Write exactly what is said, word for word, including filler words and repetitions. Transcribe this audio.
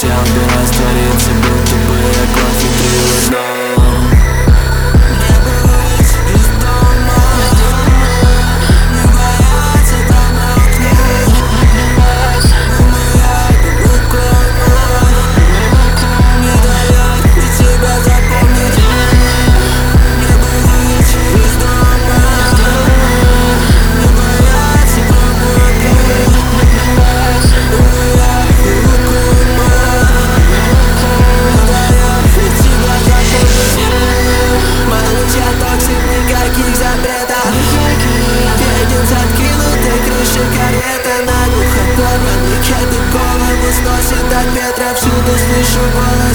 хотел бы раствориться, будто бы я глаз внутри в одном. Не быть из дома, не бояться там на окне. Моя глубокая не дает и тебя запомнить. Не быть из дома, не бояться там на окне. Моя глубокая не дает и тебя запомнить. Мой луч я токсик, никаких запретов. Едем с откинутой крыши карета. Наглухо порванный кеды голову сносит от ветра. Всюду слышу голос